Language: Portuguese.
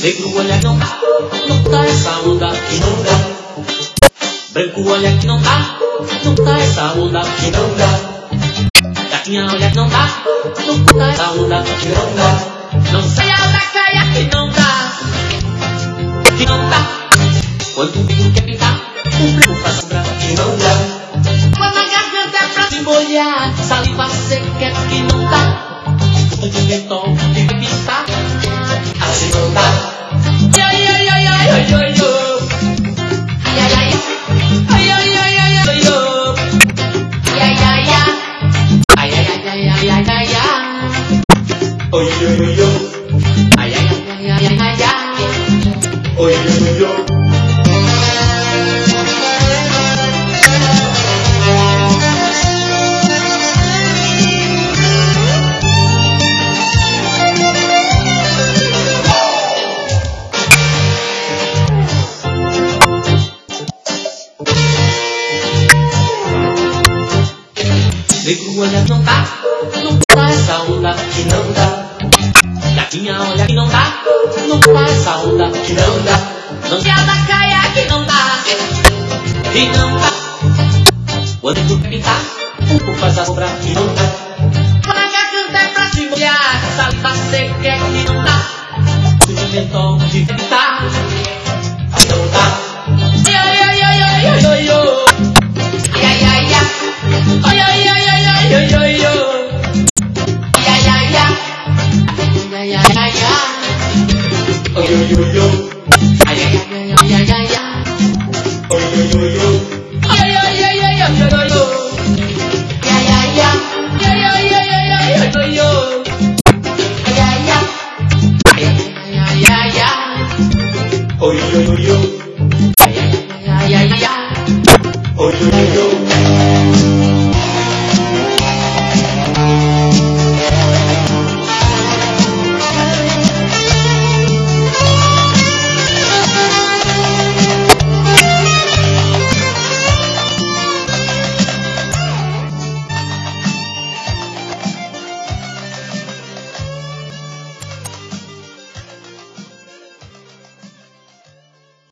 Negro olha que não tá essa onda que não dá. Branco olha que não tá essa onda que não dá. Gatinha olha que não tá essa onda que não dá. Não saia da caia que não dá, que não dá. Quando o bico quer pintar, o primo faz sombra que não dá. Quando a garganta é pra se molhar, saliva seca que não dá. Escuta de mentol que vai pisar, assim não dá. Ai, ai, ai, ai, ai, ai, ai. Ai, ai, ai. Ai, ai, ai, ai, ai, ai. Ai, ai, ai, ai. Ai, ai, ai, ai, ai, ai, ai. Oi, oi, oi, oi. Ai, ai, ai, ai, ai, ai, ai. Oi, oi, oi, oi. Negro olha que não tá essa onda que não dá. Gatinha olha que não tá essa onda que não dá. Não se da caia que não dá, que não dá. Quando tu quer pintar, o corpo faz a sombra que não dá. Quando a garganta é pra se molhar, saliva seca que não dá. Tu de mentol de pintar, que não dá. Ai, ai, ai, ai, ai, ai, ai, ai. Ai, ai, ai, ai. Ai, ai, ai, ai, ai, ai, ai, ai. Ai, ai, ai, ai. Ai, ai, ai, ai. Oi, oi, oi, oi. Ai, ai, ai, ai, ai, ai, ai. Oi, oi, oi, oi. Ai, ai, ai, ai, ai, ai, ai, ai. Ai, ai, ai. Ai, ai, ai, ai, ai, ai, ai, ai. Ai, ai, ai. Ai, ai, ai, ai, ai. Oi, oi, oi, oi.